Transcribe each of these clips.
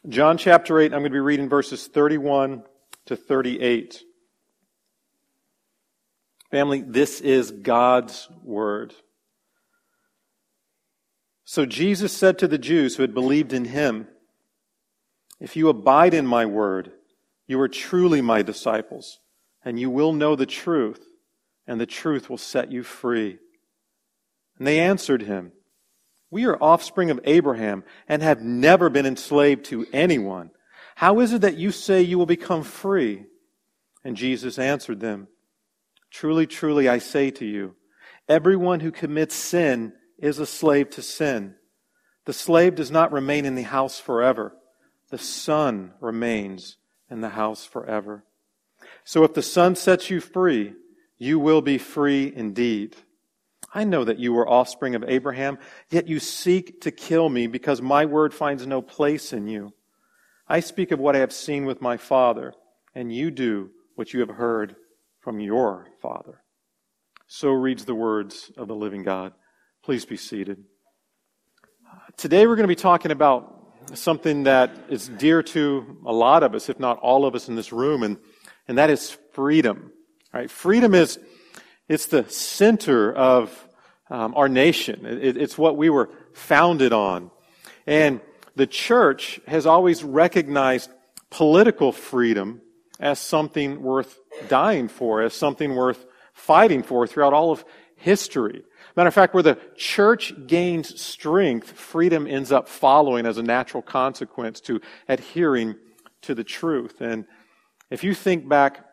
John chapter 8, I'm going to be reading verses 31 to 38. Family, this is God's word. So Jesus said to the Jews who had believed in him, "If you abide in my word, you are truly my disciples, and you will know the truth, and the truth will set you free." And they answered him, "We are offspring of Abraham and have never been enslaved to anyone. How is it that you say you will become free?" And Jesus answered them, "Truly, truly, I say to you, everyone who commits sin is a slave to sin. The slave does not remain in the house forever. The Son remains in the house forever. So if the Son sets you free, you will be free indeed. I know that you are offspring of Abraham, yet you seek to kill me because my word finds no place in you. I speak of what I have seen with my Father, and you do what you have heard from your father." So reads the words of the living God. Please be seated. Today we're going to be talking about something that is dear to a lot of us, if not all of us in this room, and that is freedom. All right? Freedom it's the center of our nation. It's what we were founded on. And the church has always recognized political freedom as something worth dying for, as something worth fighting for throughout all of history. Matter of fact, where the church gains strength, freedom ends up following as a natural consequence to adhering to the truth. And if you think back,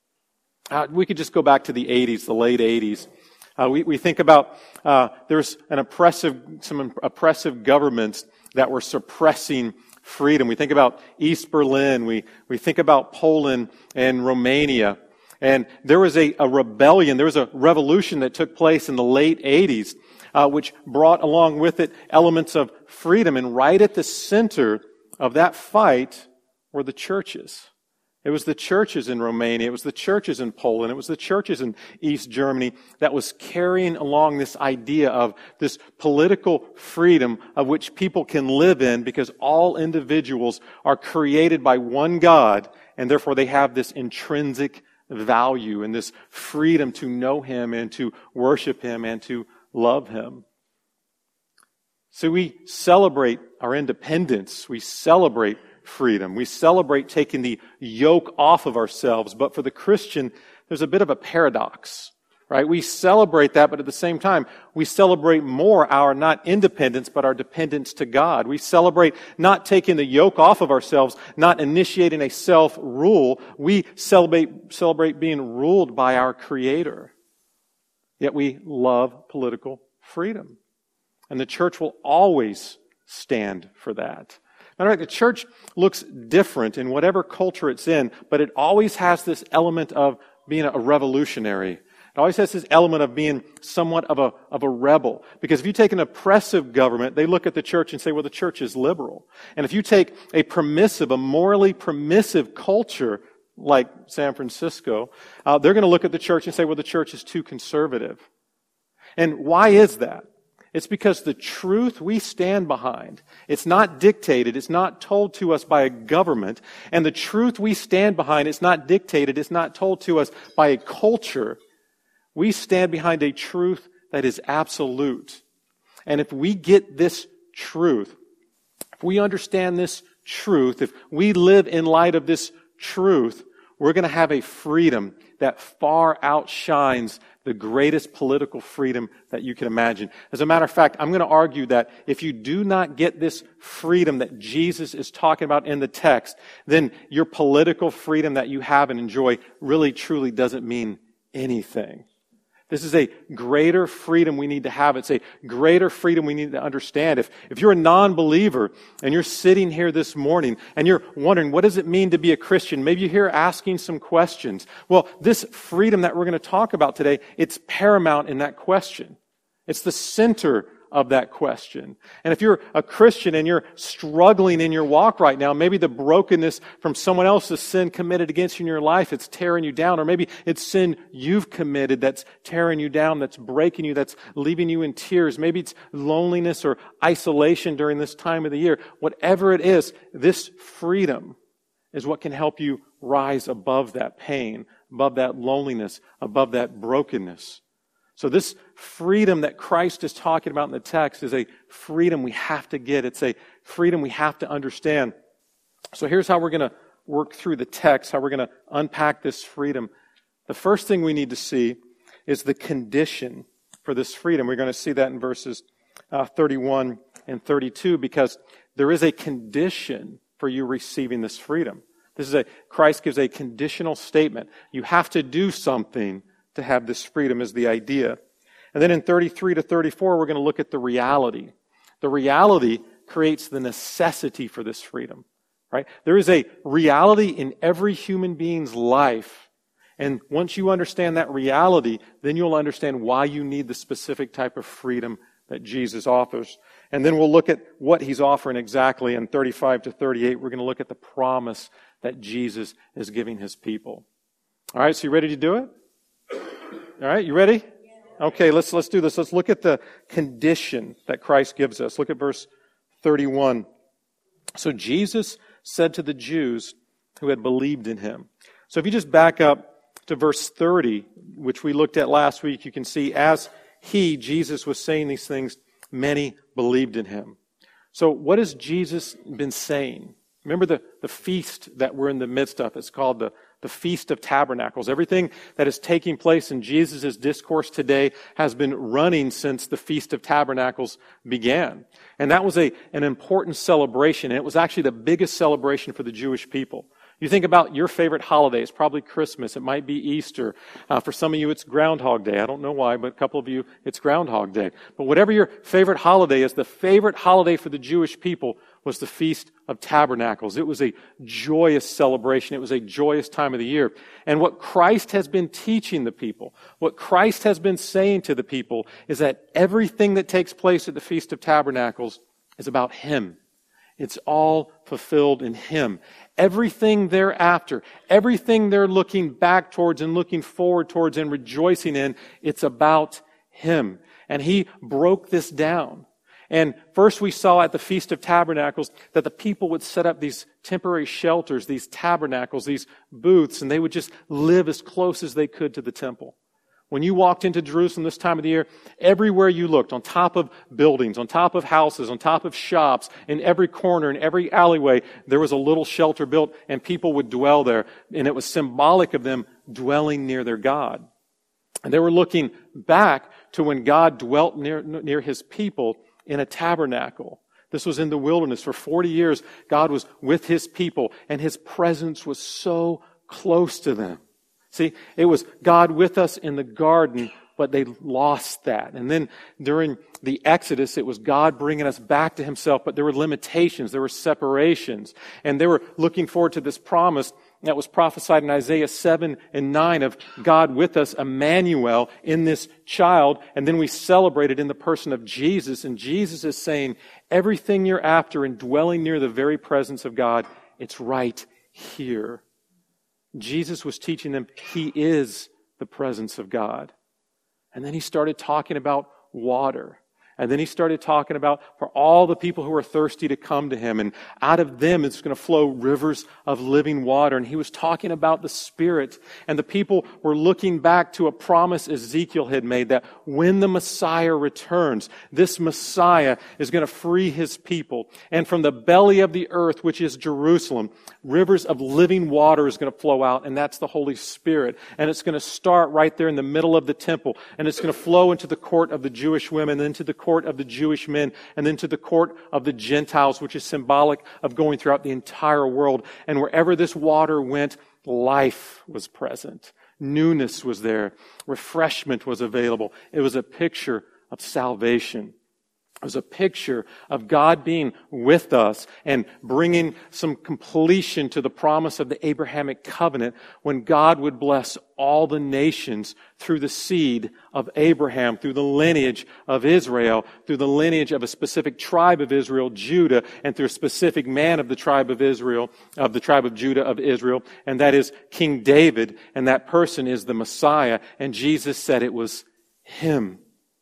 we could just go back to the 80s, the late 80s. We think about there's some oppressive governments that were suppressing freedom. We think about East Berlin. We think about Poland and Romania. And there was a rebellion, there was a revolution that took place in the late 80s, which brought along with it elements of freedom. And right at the center of that fight were the churches. It was the churches in Romania, it was the churches in Poland, it was the churches in East Germany that was carrying along this idea of this political freedom of which people can live in because all individuals are created by one God, and therefore they have this intrinsic value and this freedom to know Him and to worship Him and to love Him. So we celebrate our independence. We celebrate freedom. We celebrate taking the yoke off of ourselves. But for the Christian, there's a bit of a paradox, right? We celebrate that, but at the same time, we celebrate more our not independence, but our dependence to God. We celebrate not taking the yoke off of ourselves, not initiating a self-rule. We celebrate being ruled by our Creator. Yet we love political freedom. And the church will always stand for that. Matter of fact, the church looks different in whatever culture it's in, but it always has this element of being a revolutionary. It always has this element of being somewhat of a rebel. Because if you take an oppressive government, they look at the church and say, well, the church is liberal. And if you take a morally permissive culture like San Francisco, they're going to look at the church and say, well, the church is too conservative. And why is that? It's because the truth we stand behind, it's not dictated, it's not told to us by a government, and the truth we stand behind, it's not dictated, it's not told to us by a culture. We stand behind a truth that is absolute. And if we get this truth, if we understand this truth, if we live in light of this truth, we're going to have a freedom that far outshines the greatest political freedom that you can imagine. As a matter of fact, I'm going to argue that if you do not get this freedom that Jesus is talking about in the text, then your political freedom that you have and enjoy really truly doesn't mean anything. This is a greater freedom we need to have. It's a greater freedom we need to understand. If you're a non-believer and you're sitting here this morning and you're wondering, what does it mean to be a Christian? Maybe you're here asking some questions. Well, this freedom that we're going to talk about today, it's paramount in that question. It's the center of that question. And if you're a Christian and you're struggling in your walk right now, maybe the brokenness from someone else's sin committed against you in your life, it's tearing you down. Or maybe it's sin you've committed that's tearing you down, that's breaking you, that's leaving you in tears. Maybe it's loneliness or isolation during this time of the year. Whatever it is, this freedom is what can help you rise above that pain, above that loneliness, above that brokenness. So this freedom that Christ is talking about in the text is a freedom we have to get. It's a freedom we have to understand. So here's how we're going to work through the text, how we're going to unpack this freedom. The first thing we need to see is the condition for this freedom. We're going to see that in verses 31 and 32 because there is a condition for you receiving this freedom. Christ gives a conditional statement. You have to do something to have this freedom is the idea. And then in 33 to 34, we're going to look at the reality. The reality creates the necessity for this freedom, right? There is a reality in every human being's life. And once you understand that reality, then you'll understand why you need the specific type of freedom that Jesus offers. And then we'll look at what He's offering exactly in 35 to 38. We're going to look at the promise that Jesus is giving His people. All right, so you ready to do it? All right, you ready? Okay, let's do this. Let's look at the condition that Christ gives us. Look at verse 31. So Jesus said to the Jews who had believed in Him. So if you just back up to verse 30, which we looked at last week, you can see as Jesus was saying these things, many believed in Him. So what has Jesus been saying? Remember the feast that we're in the midst of. It's called the Feast of Tabernacles. Everything that is taking place in Jesus' discourse today has been running since the Feast of Tabernacles began. And that was an important celebration. And it was actually the biggest celebration for the Jewish people. You think about your favorite holiday. It's probably Christmas. It might be Easter. For some of you, it's Groundhog Day. I don't know why, but a couple of you, it's Groundhog Day. But whatever your favorite holiday is, the favorite holiday for the Jewish people was the Feast of Tabernacles. It was a joyous celebration. It was a joyous time of the year. And what Christ has been teaching the people, what Christ has been saying to the people, is that everything that takes place at the Feast of Tabernacles is about Him. It's all fulfilled in Him. Everything thereafter, everything they're looking back towards and looking forward towards and rejoicing in, it's about Him. And He broke this down. And first we saw at the Feast of Tabernacles that the people would set up these temporary shelters, these tabernacles, these booths, and they would just live as close as they could to the temple. When you walked into Jerusalem this time of the year, everywhere you looked, on top of buildings, on top of houses, on top of shops, in every corner, in every alleyway, there was a little shelter built, and people would dwell there. And it was symbolic of them dwelling near their God. And they were looking back to when God dwelt near His people in a tabernacle. This was in the wilderness. For 40 years, God was with His people, and His presence was so close to them. See, it was God with us in the garden, but they lost that. And then during the Exodus, it was God bringing us back to Himself, but there were limitations, there were separations. And they were looking forward to this promise that was prophesied in Isaiah 7 and 9 of God with us, Emmanuel, in this child. And then we celebrated in the person of Jesus. And Jesus is saying, everything you're after in dwelling near the very presence of God, it's right here. Jesus was teaching them He is the presence of God. And then He started talking about water. And then He started talking about for all the people who are thirsty to come to Him. And out of them it's going to flow rivers of living water. And He was talking about the Spirit. And the people were looking back to a promise Ezekiel had made that when the Messiah returns, this Messiah is going to free His people. And from the belly of the earth, which is Jerusalem, rivers of living water is going to flow out. And that's the Holy Spirit. And it's going to start right there in the middle of the temple. And it's going to flow into the court of the Jewish women, then to the court of the Jewish men, and then to the court of the Gentiles, which is symbolic of going throughout the entire world. And wherever this water went, life was present. Newness was there. Refreshment was available. It was a picture of salvation. It was a picture of God being with us and bringing some completion to the promise of the Abrahamic covenant when God would bless all the nations through the seed of Abraham, through the lineage of Israel, through the lineage of a specific tribe of Israel, Judah, and through a specific man of the tribe of Israel, of the tribe of Judah of Israel, and that is King David, and that person is the Messiah, and Jesus said it was him.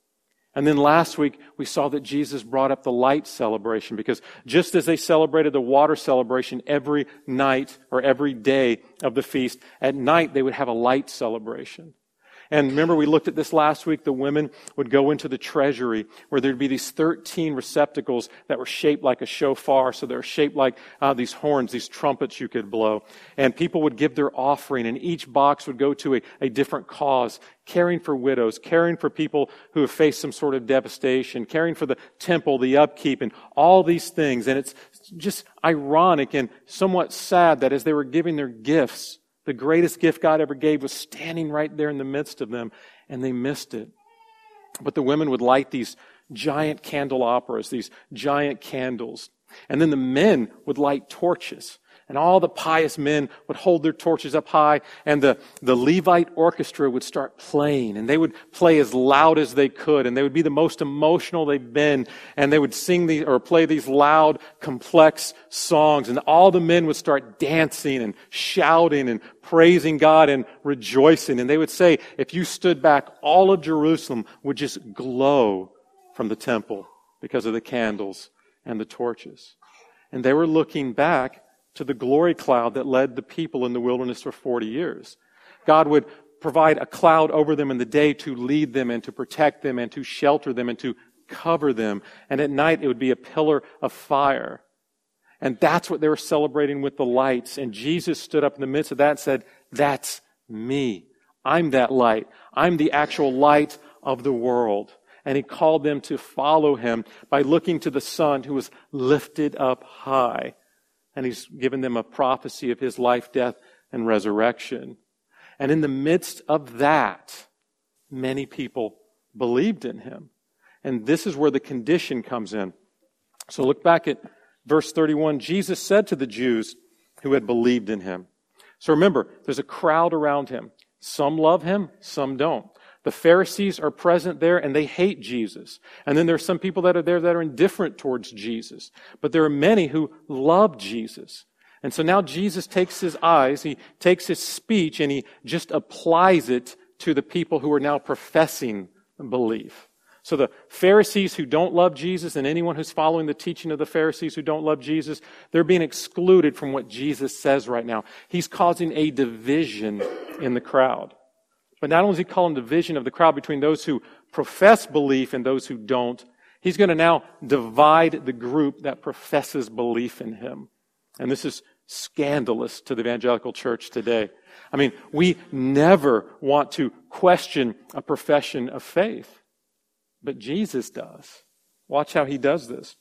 And then last week, we saw that Jesus brought up the light celebration, because just as they celebrated the water celebration every night or every day of the feast, at night they would have a light celebration. And remember, we looked at this last week. The women would go into the treasury where there'd be these 13 receptacles that were shaped like a shofar. So they're shaped like these horns, these trumpets you could blow. And people would give their offering, and each box would go to a different cause. Caring for widows, caring for people who have faced some sort of devastation, caring for the temple, the upkeep, and all these things. And it's just ironic and somewhat sad that as they were giving their gifts, the greatest gift God ever gave was standing right there in the midst of them, and they missed it. But the women would light these giant candelabras, these giant candles. And then the men would light torches. And all the pious men would hold their torches up high, and the Levite orchestra would start playing, and they would play as loud as they could, and they would be the most emotional they've been, and they would sing or play these loud, complex songs, and all the men would start dancing and shouting and praising God and rejoicing. And they would say, if you stood back, all of Jerusalem would just glow from the temple because of the candles and the torches. And they were looking back to the glory cloud that led the people in the wilderness for 40 years. God would provide a cloud over them in the day to lead them and to protect them and to shelter them and to cover them. And at night it would be a pillar of fire. And that's what they were celebrating with the lights. And Jesus stood up in the midst of that and said, that's me. I'm that light. I'm the actual light of the world. And he called them to follow him by looking to the Son who was lifted up high. And he's given them a prophecy of his life, death, and resurrection. And in the midst of that, many people believed in him. And this is where the condition comes in. So look back at verse 31. Jesus said to the Jews who had believed in him. So remember, there's a crowd around him. Some love him, some don't. The Pharisees are present there, and they hate Jesus. And then there are some people that are there that are indifferent towards Jesus. But there are many who love Jesus. And so now Jesus takes his eyes, he takes his speech, and he just applies it to the people who are now professing belief. So the Pharisees who don't love Jesus, and anyone who's following the teaching of the Pharisees who don't love Jesus, they're being excluded from what Jesus says right now. He's causing a division in the crowd. But not only is he calling division of the crowd between those who profess belief and those who don't, he's going to now divide the group that professes belief in him. And this is scandalous to the evangelical church today. I mean, we never want to question a profession of faith, but Jesus does. Watch how he does this.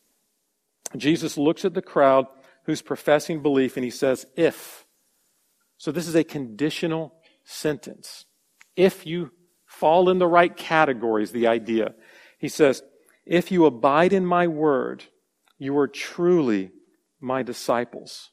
Jesus looks at the crowd who's professing belief, and he says, if. So this is a conditional sentence. If you fall in the right categories, the idea. He says, if you abide in my word, you are truly my disciples.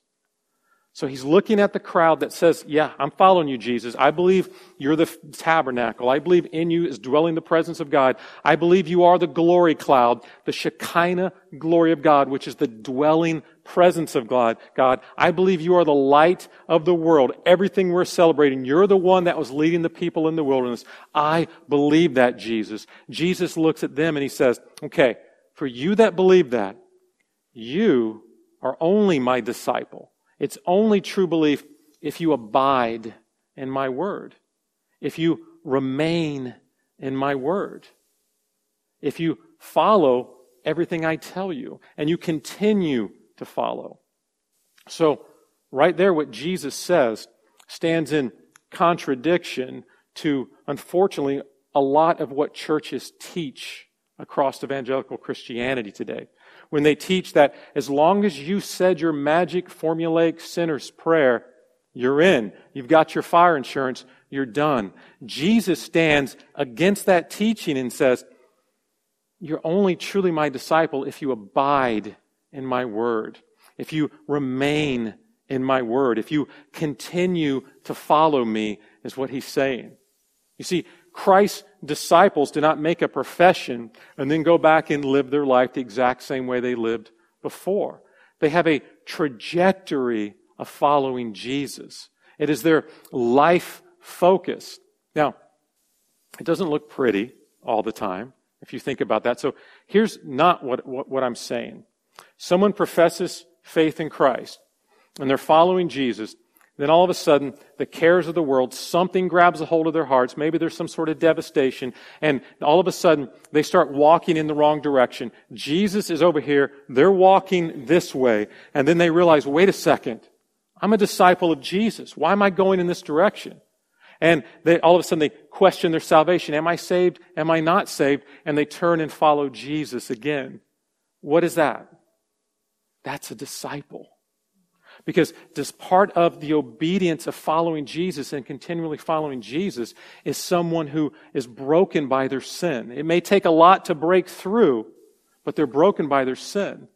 So he's looking at the crowd that says, yeah, I'm following you, Jesus. I believe you're the tabernacle. I believe in you is dwelling the presence of God. I believe you are the glory cloud, the Shekinah glory of God, which is the dwelling presence of God. I believe you are the light of the world. Everything we're celebrating, you're the one that was leading the people in the wilderness. I believe that, Jesus. Jesus looks at them and he says, okay, for you that believe that, you are only my disciple. It's only true belief if you abide in my word. If you remain in my word. If you follow everything I tell you and you continue to follow. So, right there what Jesus says stands in contradiction to, unfortunately, a lot of what churches teach across evangelical Christianity today. When they teach that as long as you said your magic formulaic sinner's prayer, you're in. You've got your fire insurance. You're done. Jesus stands against that teaching and says, you're only truly my disciple if you abide in my word, if you remain in my word, if you continue to follow me, is what he's saying. You see, Christ's disciples did not make a profession and then go back and live their life the exact same way they lived before. They have a trajectory of following Jesus. It is their life focus. Now, it doesn't look pretty all the time, if you think about that. So here's not what I'm saying. Someone professes faith in Christ, and they're following Jesus. Then all of a sudden, the cares of the world, something grabs a hold of their hearts. Maybe there's some sort of devastation. And all of a sudden, they start walking in the wrong direction. Jesus is over here. They're walking this way. And then they realize, wait a second. I'm a disciple of Jesus. Why am I going in this direction? And all of a sudden, they question their salvation. Am I saved? Am I not saved? And they turn and follow Jesus again. What is that? That's a disciple. Because this part of the obedience of following Jesus and continually following Jesus is someone who is broken by their sin. It may take a lot to break through, but they're broken by their sin.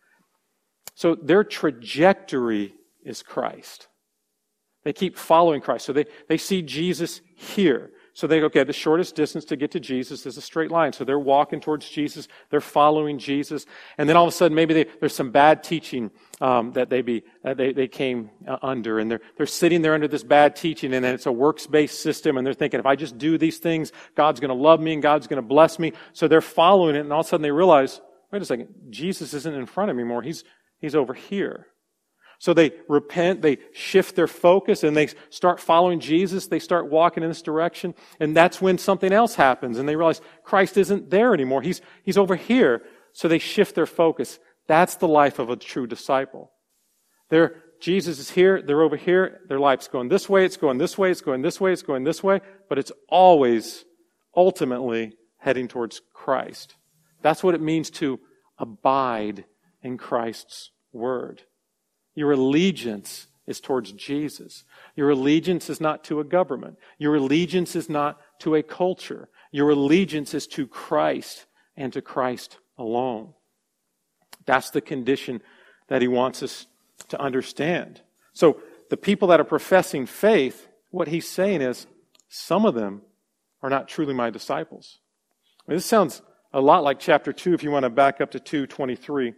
So their trajectory is Christ. They keep following Christ. So they see Jesus here. So they go, okay, the shortest distance to get to Jesus is a straight line. So they're walking towards Jesus. They're following Jesus. And then all of a sudden, maybe there's some bad teaching that they came under. And they're sitting there under this bad teaching, and then it's a works-based system. And they're thinking, if I just do these things, God's going to love me and God's going to bless me. So they're following it, and all of a sudden they realize, wait a second, Jesus isn't in front of me anymore. He's over here. So they repent, they shift their focus, and they start following Jesus. They start walking in this direction. And that's when something else happens, and they realize Christ isn't there anymore. He's over here. So they shift their focus. That's the life of a true disciple. Jesus is here, they're over here, their life's going this way, it's going this way, it's going this way, it's going this way, but it's always ultimately heading towards Christ. That's what it means to abide in Christ's word. Your allegiance is towards Jesus. Your allegiance is not to a government. Your allegiance is not to a culture. Your allegiance is to Christ and to Christ alone. That's the condition that he wants us to understand. So the people that are professing faith, what he's saying is, some of them are not truly my disciples. I mean, this sounds a lot like chapter 2 if you want to back up to 2:23.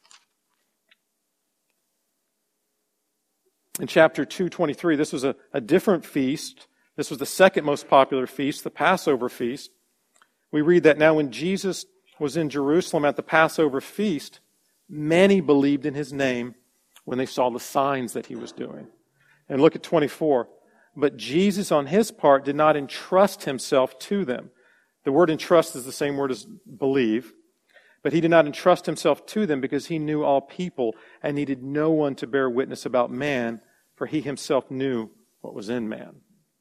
In chapter 2:23, this was a different feast. This was the second most popular feast, the Passover feast. We read that now when Jesus was in Jerusalem at the Passover feast, many believed in his name when they saw the signs that he was doing. And look at 24. But Jesus on his part did not entrust himself to them. The word entrust is the same word as believe. But he did not entrust himself to them because he knew all people and needed no one to bear witness about man, for he himself knew what was in man.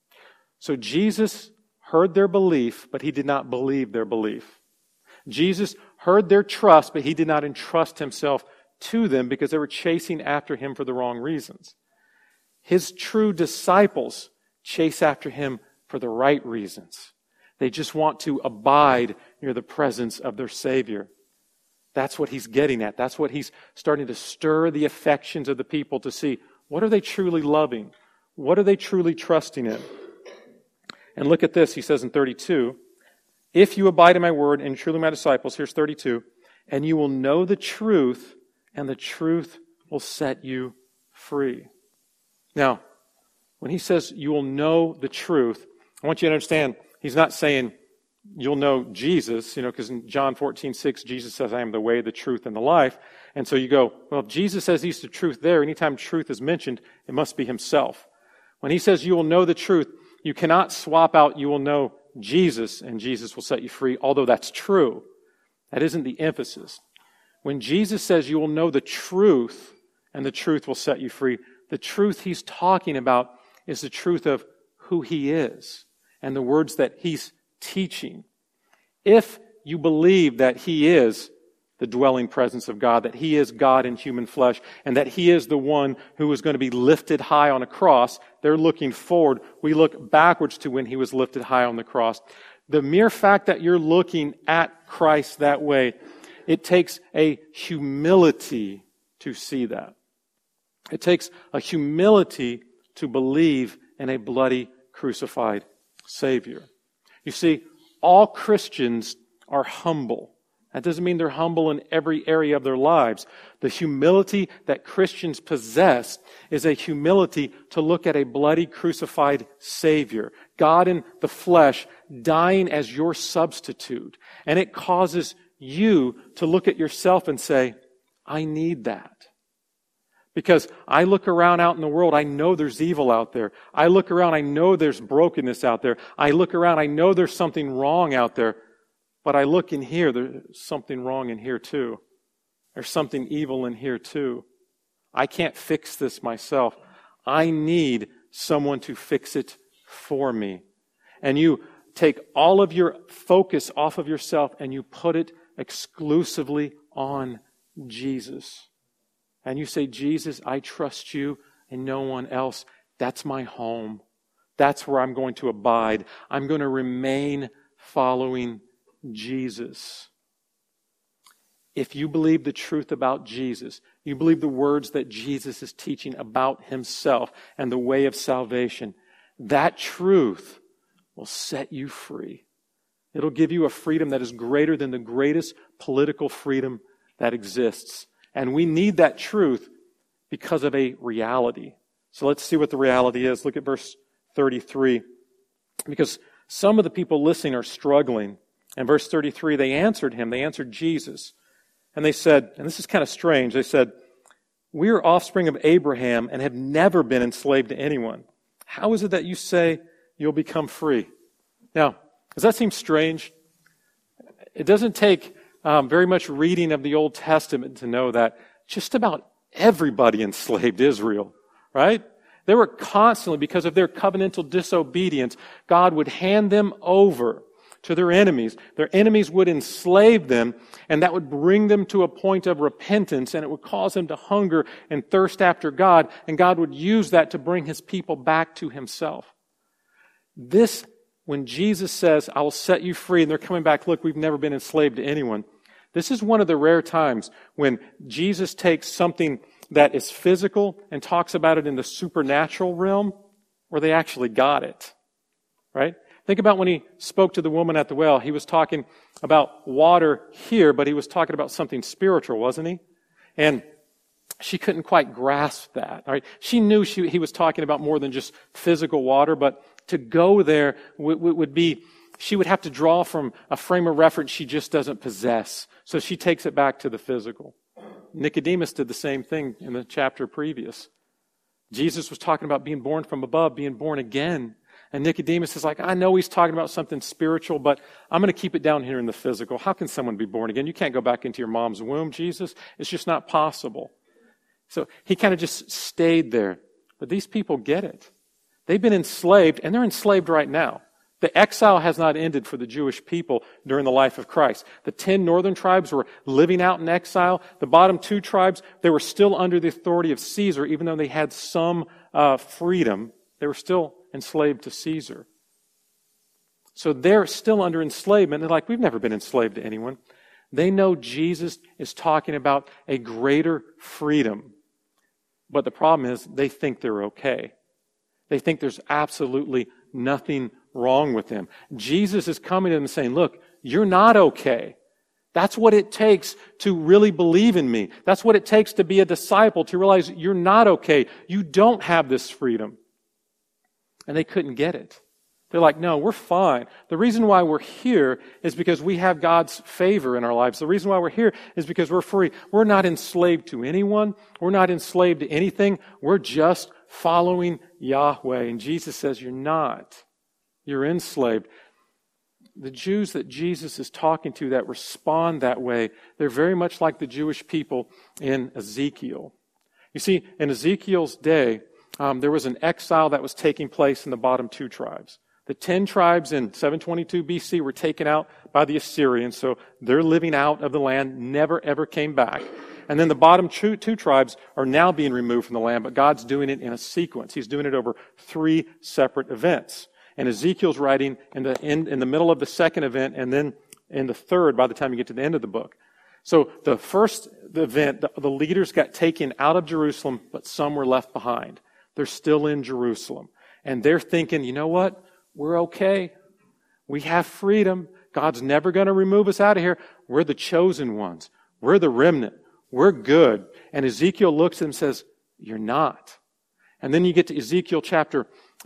So Jesus heard their belief, but he did not believe their belief. Jesus heard their trust, but he did not entrust himself to them because they were chasing after him for the wrong reasons. His true disciples chase after him for the right reasons. They just want to abide near the presence of their Savior. That's what he's getting at. That's what he's starting to stir the affections of the people to see. What are they truly loving? What are they truly trusting in? And look at this, he says in 32, if you abide in my word and truly my disciples, here's 32, and you will know the truth, and the truth will set you free. Now, when he says you will know the truth, I want you to understand, he's not saying you'll know Jesus, because in John 14:6, Jesus says, I am the way, the truth, and the life. And so you go, well, if Jesus says he's the truth there, anytime truth is mentioned, it must be himself. When he says you will know the truth, you cannot swap out you will know Jesus and Jesus will set you free, although that's true. That isn't the emphasis. When Jesus says you will know the truth and the truth will set you free, the truth he's talking about is the truth of who he is and the words that he's teaching. If you believe that he is the dwelling presence of God, that he is God in human flesh, and that he is the one who is going to be lifted high on a cross, they're looking forward. We look backwards to when he was lifted high on the cross. The mere fact that you're looking at Christ that way, it takes a humility to see that. It takes a humility to believe in a bloody, crucified Savior. You see, all Christians are humble. That doesn't mean they're humble in every area of their lives. The humility that Christians possess is a humility to look at a bloody, crucified Savior, God in the flesh, dying as your substitute. And it causes you to look at yourself and say, I need that. Because I look around out in the world, I know there's evil out there. I look around, I know there's brokenness out there. I look around, I know there's something wrong out there. But I look in here, there's something wrong in here too. There's something evil in here too. I can't fix this myself. I need someone to fix it for me. And you take all of your focus off of yourself and you put it exclusively on Jesus. And you say, Jesus, I trust you and no one else. That's my home. That's where I'm going to abide. I'm going to remain following Jesus. If you believe the truth about Jesus, you believe the words that Jesus is teaching about himself and the way of salvation, that truth will set you free. It'll give you a freedom that is greater than the greatest political freedom that exists. And we need that truth because of a reality. So let's see what the reality is. Look at verse 33. Because some of the people listening are struggling. In verse 33, they answered Jesus. And they said, and this is kind of strange, they said, we are offspring of Abraham and have never been enslaved to anyone. How is it that you say you'll become free? Now, does that seem strange? It doesn't take very much reading of the Old Testament to know that just about everybody enslaved Israel, right? They were constantly, because of their covenantal disobedience, God would hand them over to their enemies. Their enemies would enslave them, and that would bring them to a point of repentance, and it would cause them to hunger and thirst after God, and God would use that to bring his people back to himself. This, when Jesus says, I will set you free, and they're coming back, look, we've never been enslaved to anyone. This is one of the rare times when Jesus takes something that is physical and talks about it in the supernatural realm where they actually got it, right? Think about when he spoke to the woman at the well. He was talking about water here, but he was talking about something spiritual, wasn't he? And she couldn't quite grasp that. All right? She knew he was talking about more than just physical water, but to go there would be, she would have to draw from a frame of reference she just doesn't possess. So she takes it back to the physical. Nicodemus did the same thing in the chapter previous. Jesus was talking about being born from above, being born again. And Nicodemus is like, I know he's talking about something spiritual, but I'm going to keep it down here in the physical. How can someone be born again? You can't go back into your mom's womb, Jesus. It's just not possible. So he kind of just stayed there. But these people get it. They've been enslaved, and they're enslaved right now. The exile has not ended for the Jewish people during the life of Christ. The 10 northern tribes were living out in exile. The bottom 2 tribes, they were still under the authority of Caesar, even though they had some freedom. They were still enslaved to Caesar. So they're still under enslavement. They're like, we've never been enslaved to anyone. They know Jesus is talking about a greater freedom. But the problem is they think they're okay. They think there's absolutely nothing wrong with them. Jesus is coming to them and saying, look, you're not okay. That's what it takes to really believe in me. That's what it takes to be a disciple, to realize you're not okay. You don't have this freedom. And they couldn't get it. They're like, no, we're fine. The reason why we're here is because we have God's favor in our lives. The reason why we're here is because we're free. We're not enslaved to anyone. We're not enslaved to anything. We're just following Yahweh. And Jesus says, you're not. You're enslaved. The Jews that Jesus is talking to that respond that way, they're very much like the Jewish people in Ezekiel. You see, in Ezekiel's day, there was an exile that was taking place in the bottom 2 tribes. The 10 tribes in 722 BC were taken out by the Assyrians, so they're living out of the land, never ever came back. And then the bottom 2 tribes are now being removed from the land, but God's doing it in a sequence. He's doing it over 3 separate events. And Ezekiel's writing in the middle of the second event, and then in the third by the time you get to the end of the book. So the first event, the leaders got taken out of Jerusalem, but some were left behind. They're still in Jerusalem. And they're thinking, you know what? We're okay. We have freedom. God's never going to remove us out of here. We're the chosen ones. We're the remnant. We're good. And Ezekiel looks at him and says, you're not. And then you get to Ezekiel chapter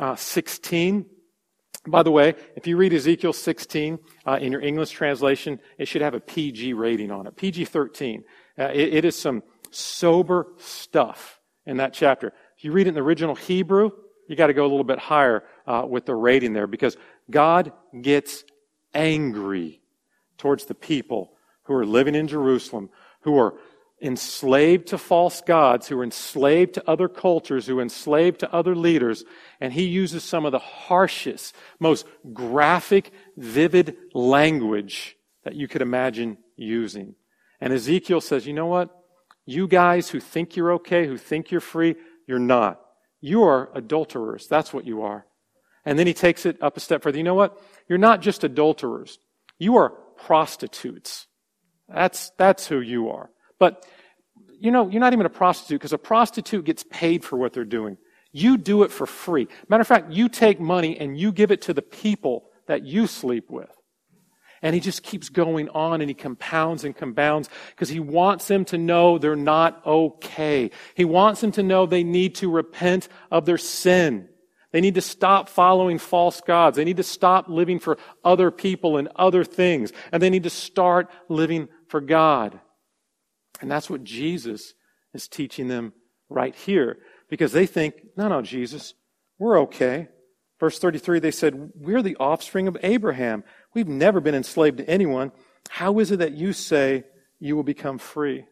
16. By the way, if you read Ezekiel 16 in your English translation, it should have a PG rating on it, PG-13. It is some sober stuff in that chapter. If you read it in the original Hebrew, you got to go a little bit higher with the rating there, because God gets angry towards the people who are living in Jerusalem, who are enslaved to false gods, who are enslaved to other cultures, who are enslaved to other leaders, and he uses some of the harshest, most graphic, vivid language that you could imagine using. And Ezekiel says, you know what? You guys who think you're okay, who think you're free, you're not. You are adulterers. That's what you are. And then he takes it up a step further. You know what? You're not just adulterers. You are prostitutes. That's who you are. But, you know, you're not even a prostitute, because a prostitute gets paid for what they're doing. You do it for free. Matter of fact, you take money and you give it to the people that you sleep with. And he just keeps going on, and he compounds and compounds, because he wants them to know they're not okay. He wants them to know they need to repent of their sin. They need to stop following false gods. They need to stop living for other people and other things. And they need to start living for God. And that's what Jesus is teaching them right here. Because they think, no, Jesus, we're okay. Verse 33, they said, we're the offspring of Abraham. We've never been enslaved to anyone. How is it that you say you will become free?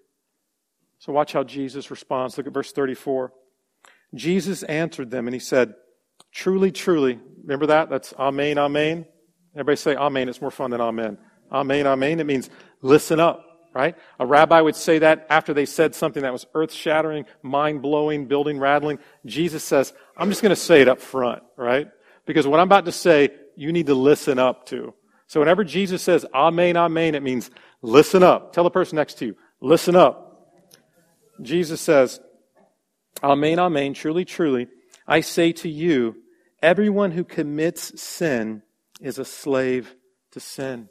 So watch how Jesus responds. Look at verse 34. Jesus answered them and he said, truly, truly. Remember that? That's amen, amen. Everybody say amen. It's more fun than amen. Amen, amen. It means listen up. Right? A rabbi would say that after they said something that was earth-shattering, mind-blowing, building-rattling. Jesus says, I'm just going to say it up front, right? Because what I'm about to say, you need to listen up to. So whenever Jesus says, amen, amen, it means listen up. Tell the person next to you, listen up. Jesus says, amen, amen, truly, truly, I say to you, everyone who commits sin is a slave to sin.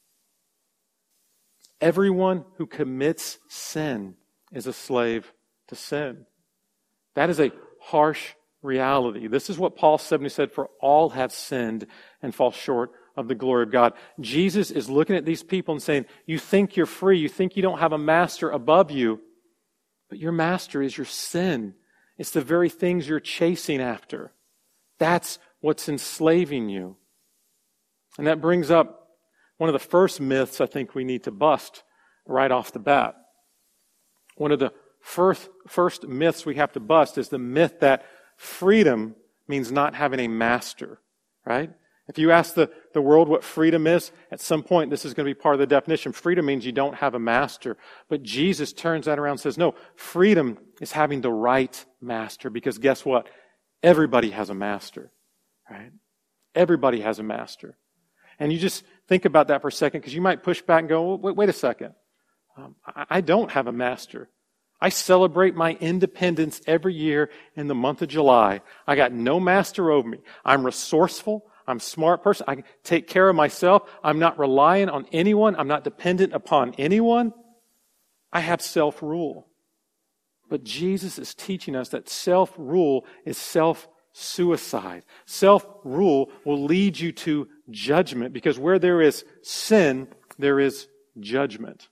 Everyone who commits sin is a slave to sin. That is a harsh reality. This is what Paul said when he said, for all have sinned and fall short of the glory of God. Jesus is looking at these people and saying, you think you're free, you think you don't have a master above you, but your master is your sin. It's the very things you're chasing after. That's what's enslaving you. And that brings up one of the first myths I think we need to bust right off the bat. One of the first myths we have to bust is the myth that freedom means not having a master, right? If you ask the world what freedom is, at some point this is going to be part of the definition. Freedom means you don't have a master. But Jesus turns that around and says, no, freedom is having the right master, because guess what? Everybody has a master, right? Everybody has a master. And you just think about that for a second, because you might push back and go, wait a second. I don't have a master. I celebrate my independence every year in the month of July. I got no master over me. I'm resourceful. I'm a smart person. I can take care of myself. I'm not reliant on anyone. I'm not dependent upon anyone. I have self-rule. But Jesus is teaching us that self-rule is self-suicide. Self-rule will lead you to judgment, because where there is sin, there is judgment.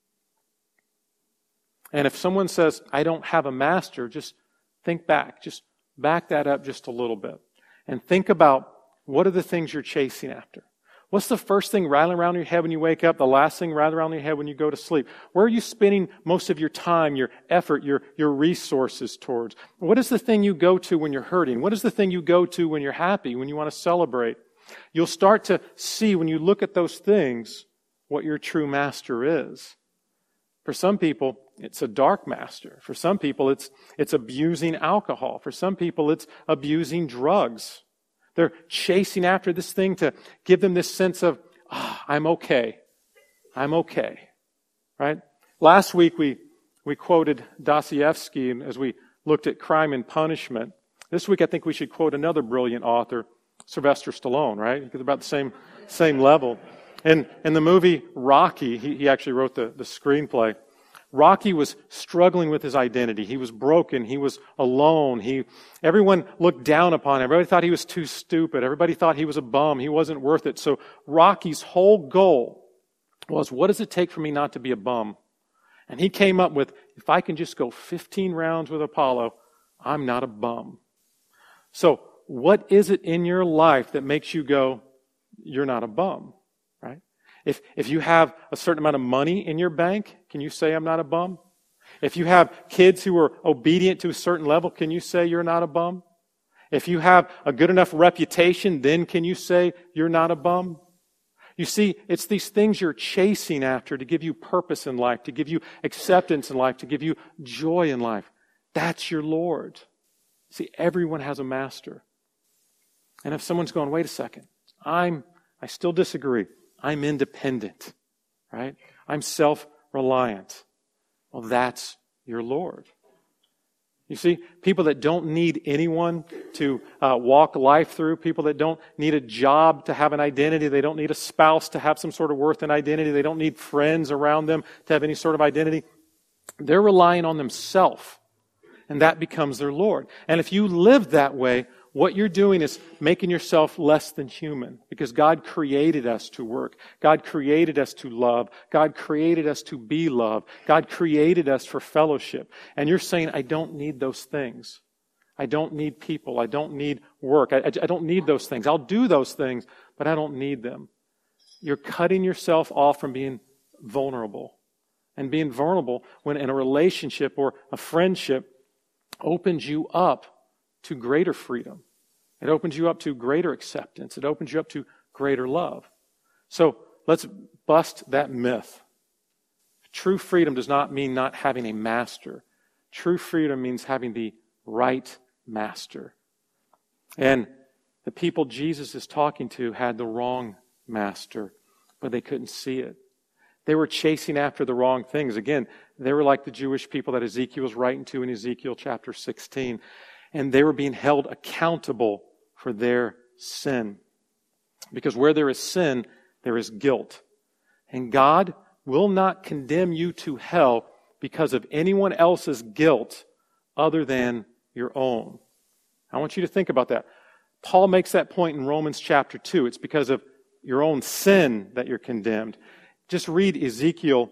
And if someone says, I don't have a master, just think back. Just back that up just a little bit. And think about, what are the things you're chasing after? What's the first thing rattling around in your head when you wake up? The last thing rattling around in your head when you go to sleep? Where are you spending most of your time, your effort, your resources towards? What is the thing you go to when you're hurting? What is the thing you go to when you're happy, when you want to celebrate? You'll start to see, when you look at those things, what your true master is. For some people, it's a dark master. For some people, it's abusing alcohol. For some people, it's abusing drugs. They're chasing after this thing to give them this sense of, I'm okay. I'm okay. Right? Last week we quoted Dostoevsky as we looked at Crime and Punishment. This week I think we should quote another brilliant author, Sylvester Stallone, right? Because about the same level. And in the movie Rocky, he actually wrote the screenplay. Rocky was struggling with his identity. He was broken. He was alone. Everyone looked down upon him. Everybody thought he was too stupid. Everybody thought he was a bum. He wasn't worth it. So Rocky's whole goal was, what does it take for me not to be a bum? And he came up with, if I can just go 15 rounds with Apollo, I'm not a bum. So what is it in your life that makes you go, you're not a bum, right? If you have a certain amount of money in your bank, can you say I'm not a bum? If you have kids who are obedient to a certain level, can you say you're not a bum? If you have a good enough reputation, then can you say you're not a bum? You see, it's these things you're chasing after to give you purpose in life, to give you acceptance in life, to give you joy in life. That's your Lord. See, everyone has a master. And if someone's going, wait a second, I still disagree. I'm independent, right? I'm self-reliant. Well, that's your Lord. You see, people that don't need anyone to walk life through, people that don't need a job to have an identity, they don't need a spouse to have some sort of worth and identity, they don't need friends around them to have any sort of identity. They're relying on themselves, and that becomes their Lord. And if you live that way, what you're doing is making yourself less than human, because God created us to work. God created us to love. God created us to be loved. God created us for fellowship. And you're saying, I don't need those things. I don't need people. I don't need work. I don't need those things. I'll do those things, but I don't need them. You're cutting yourself off from being vulnerable. And being vulnerable when in a relationship or a friendship opens you up to greater freedom. It opens you up to greater acceptance. It opens you up to greater love. So let's bust that myth. True freedom does not mean not having a master. True freedom means having the right master. And the people Jesus is talking to had the wrong master, but they couldn't see it. They were chasing after the wrong things. Again, they were like the Jewish people that Ezekiel was writing to in Ezekiel chapter 16. And they were being held accountable for their sin. Because where there is sin, there is guilt. And God will not condemn you to hell because of anyone else's guilt other than your own. I want you to think about that. Paul makes that point in Romans chapter 2. It's because of your own sin that you're condemned. Just read Ezekiel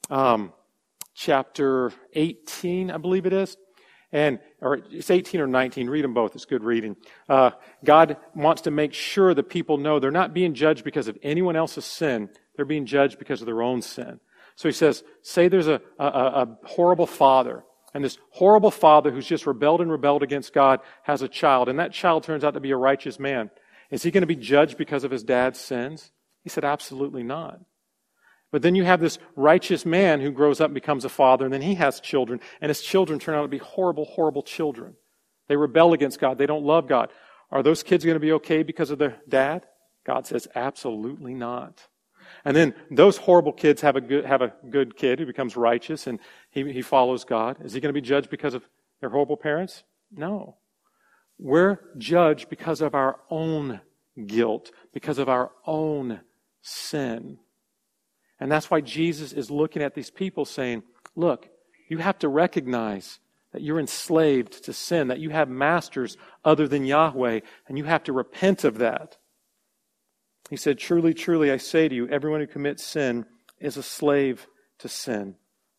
chapter 18, I believe it is. Or it's 18 or 19. Read them both. It's good reading. God wants to make sure that people know they're not being judged because of anyone else's sin. They're being judged because of their own sin. So he says, say there's a horrible father. And this horrible father who's just rebelled against God has a child. And that child turns out to be a righteous man. Is he going to be judged because of his dad's sins? He said, absolutely not. But then you have this righteous man who grows up and becomes a father, and then he has children, and his children turn out to be horrible, horrible children. They rebel against God. They don't love God. Are those kids going to be okay because of their dad? God says, absolutely not. And then those horrible kids have a good kid who becomes righteous, and he follows God. Is he going to be judged because of their horrible parents? No. We're judged because of our own guilt, because of our own sin. And that's why Jesus is looking at these people saying, look, you have to recognize that you're enslaved to sin, that you have masters other than Yahweh, and you have to repent of that. He said, truly, truly, I say to you, everyone who commits sin is a slave to sin.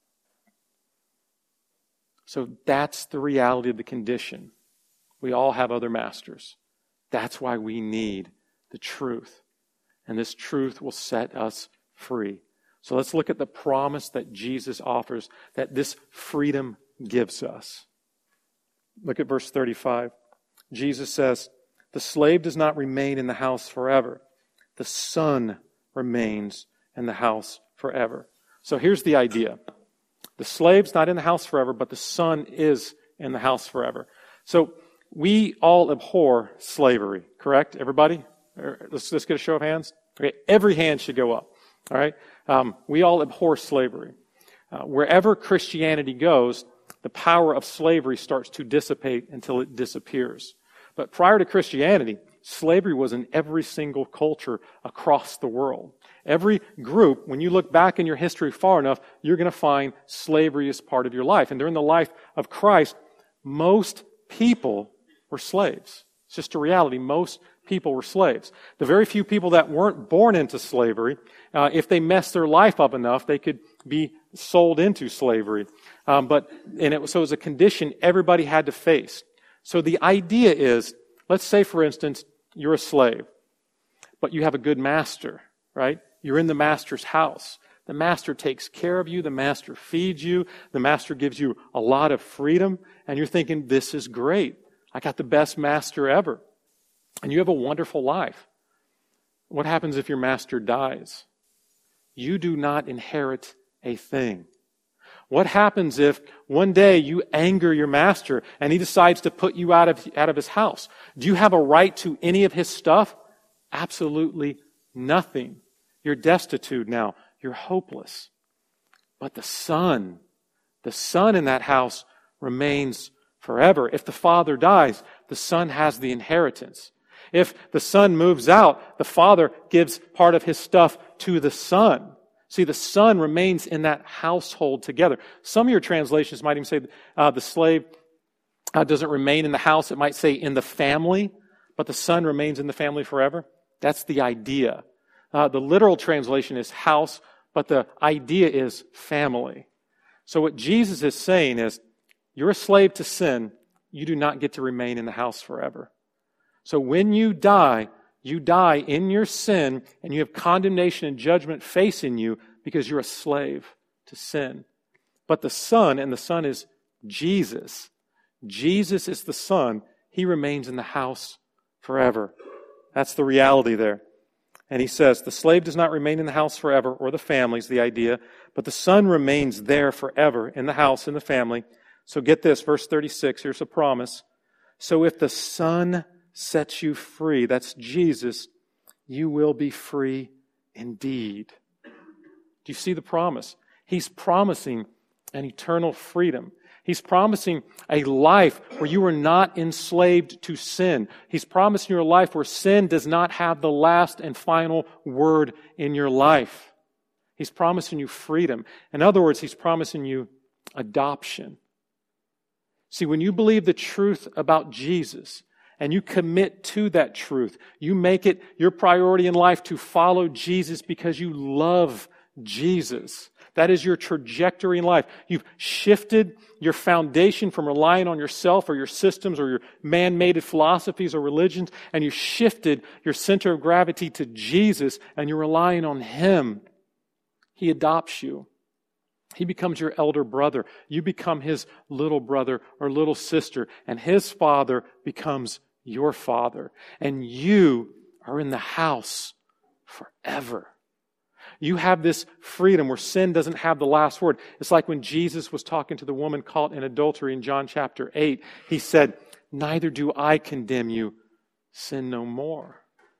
So that's the reality of the condition. We all have other masters. That's why we need the truth. And this truth will set us free. So let's look at the promise that Jesus offers, that this freedom gives us. Look at verse 35. Jesus says, the slave does not remain in the house forever. The son remains in the house forever. So here's the idea. The slave's not in the house forever, but the son is in the house forever. So we all abhor slavery, correct? Everybody? Let's get a show of hands. Okay, every hand should go up. All right? We all abhor slavery. Wherever Christianity goes, the power of slavery starts to dissipate until it disappears. But prior to Christianity, slavery was in every single culture across the world. Every group, when you look back in your history far enough, you're going to find slavery as part of your life. And during the life of Christ, most people were slaves. It's just a reality. Most people were slaves. The very few people that weren't born into slavery, if they messed their life up enough, they could be sold into slavery. So it was a condition everybody had to face. So the idea is, let's say, for instance, you're a slave, but you have a good master, right? You're in the master's house. The master takes care of you. The master feeds you. The master gives you a lot of freedom. And you're thinking, this is great. I got the best master ever. And you have a wonderful life. What happens if your master dies? You do not inherit a thing. What happens if one day you anger your master and he decides to put you out of his house? Do you have a right to any of his stuff? Absolutely nothing. You're destitute now. You're hopeless. But the son in that house remains forever. If the father dies, the son has the inheritance. If the son moves out, the father gives part of his stuff to the son. See, the son remains in that household together. Some of your translations might even say the slave doesn't remain in the house. It might say in the family, but the son remains in the family forever. That's the idea. The literal translation is house, but the idea is family. So what Jesus is saying is, you're a slave to sin. You do not get to remain in the house forever. So when you die in your sin, and you have condemnation and judgment facing you because you're a slave to sin. But the Son, and the Son is Jesus. Jesus is the Son. He remains in the house forever. That's the reality there. And he says, the slave does not remain in the house forever, or the family is the idea, but the Son remains there forever in the house, in the family. So get this, verse 36, here's a promise. So if the Son sets you free, that's Jesus, you will be free indeed. Do you see the promise? He's promising an eternal freedom. He's promising a life where you are not enslaved to sin. He's promising you a life where sin does not have the last and final word in your life. He's promising you freedom. In other words, He's promising you adoption. See, when you believe the truth about Jesus, and you commit to that truth, you make it your priority in life to follow Jesus because you love Jesus. That is your trajectory in life. You've shifted your foundation from relying on yourself or your systems or your man-made philosophies or religions, and you shifted your center of gravity to Jesus, and you're relying on Him. He adopts you. He becomes your elder brother. You become His little brother or little sister, and His Father becomes your Father. And you are in the house forever. You have this freedom where sin doesn't have the last word. It's like when Jesus was talking to the woman caught in adultery in John chapter 8. He said, neither do I condemn you. Sin no more.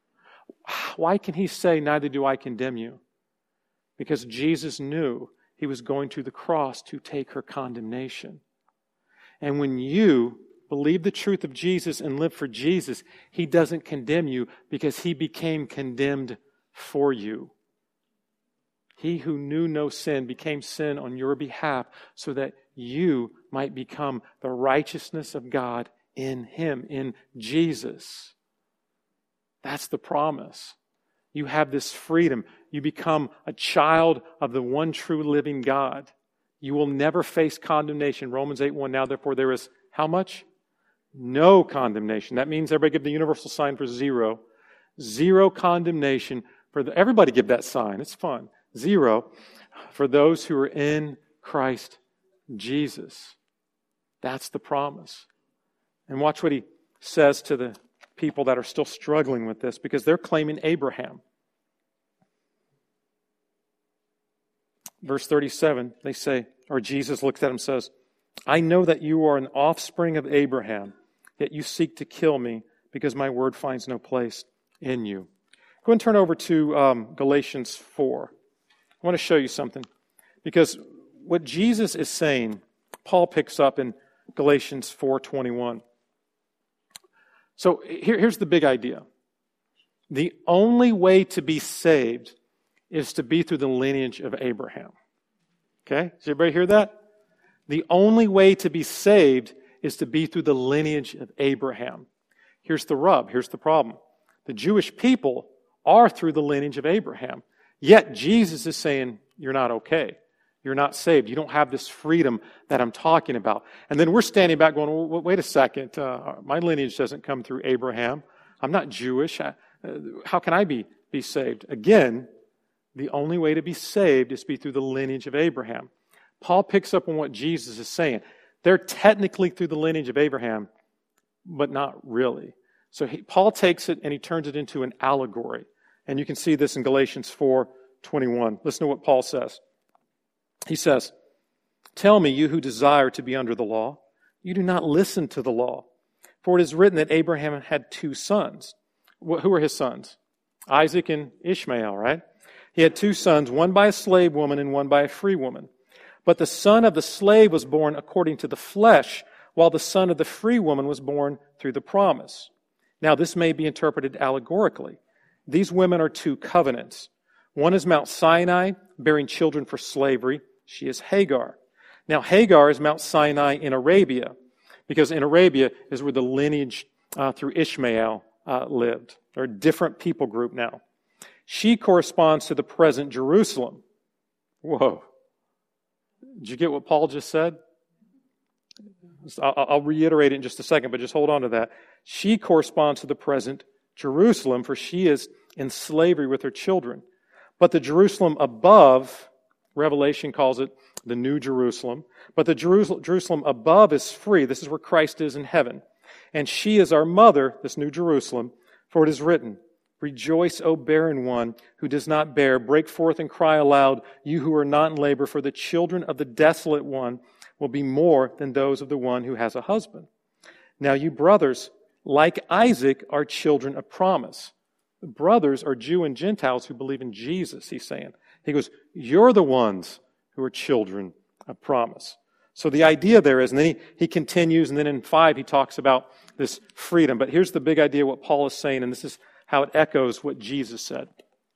Why can He say, neither do I condemn you? Because Jesus knew He was going to the cross to take her condemnation. And when you believe the truth of Jesus and live for Jesus, He doesn't condemn you because He became condemned for you. He who knew no sin became sin on your behalf so that you might become the righteousness of God in Him, in Jesus. That's the promise. You have this freedom. You become a child of the one true living God. You will never face condemnation. Romans 8:1, now therefore there is how much? No condemnation. That means everybody give the universal sign for zero. Zero condemnation. Everybody give that sign. It's fun. Zero for those who are in Christ Jesus. That's the promise. And watch what He says to the people that are still struggling with this, because they're claiming Abraham. Verse 37, they say, or Jesus looks at him and says, I know that you are an offspring of Abraham, yet you seek to kill me because my word finds no place in you. Go and turn over to Galatians 4. I want to show you something. Because what Jesus is saying, Paul picks up in Galatians 4:21. So here's the big idea. The only way to be saved is to be through the lineage of Abraham. Okay? Does everybody hear that? The only way to be saved is to be through the lineage of Abraham. Here's the rub. Here's the problem. The Jewish people are through the lineage of Abraham. Yet Jesus is saying, you're not okay. You're not saved. You don't have this freedom that I'm talking about. And then we're standing back going, well, wait a second. My lineage doesn't come through Abraham. I'm not Jewish. How can I be saved? Again, the only way to be saved is to be through the lineage of Abraham. Paul picks up on what Jesus is saying. They're technically through the lineage of Abraham, but not really. So Paul takes it and he turns it into an allegory. And you can see this in Galatians 4:21. Listen to what Paul says. He says, "Tell me, you who desire to be under the law, you do not listen to the law. For it is written that Abraham had 2 sons. Who were his sons? Isaac and Ishmael, right? He had 2 sons, one by a slave woman and one by a free woman. But the son of the slave was born according to the flesh, while the son of the free woman was born through the promise. Now this may be interpreted allegorically. These women are 2 covenants. One is Mount Sinai, bearing children for slavery. She is Hagar. Now Hagar is Mount Sinai in Arabia, because in Arabia is where the lineage through Ishmael lived. They're a different people group now. She corresponds to the present Jerusalem." Whoa. Did you get what Paul just said? I'll reiterate it in just a second, but just hold on to that. She corresponds to the present Jerusalem, for she is in slavery with her children. But the Jerusalem above, Revelation calls it the New Jerusalem, but the Jerusalem above is free. This is where Christ is in heaven. And she is our mother, this New Jerusalem, for it is written, "Rejoice, O barren one who does not bear. Break forth and cry aloud, you who are not in labor, for the children of the desolate one will be more than those of the one who has a husband. Now you brothers, like Isaac, are children of promise." The brothers are Jew and Gentiles who believe in Jesus, he's saying. He goes, you're the ones who are children of promise. So the idea there is, and then he continues, and then in 5 he talks about this freedom. But here's the big idea, what Paul is saying, and this is how it echoes what Jesus said.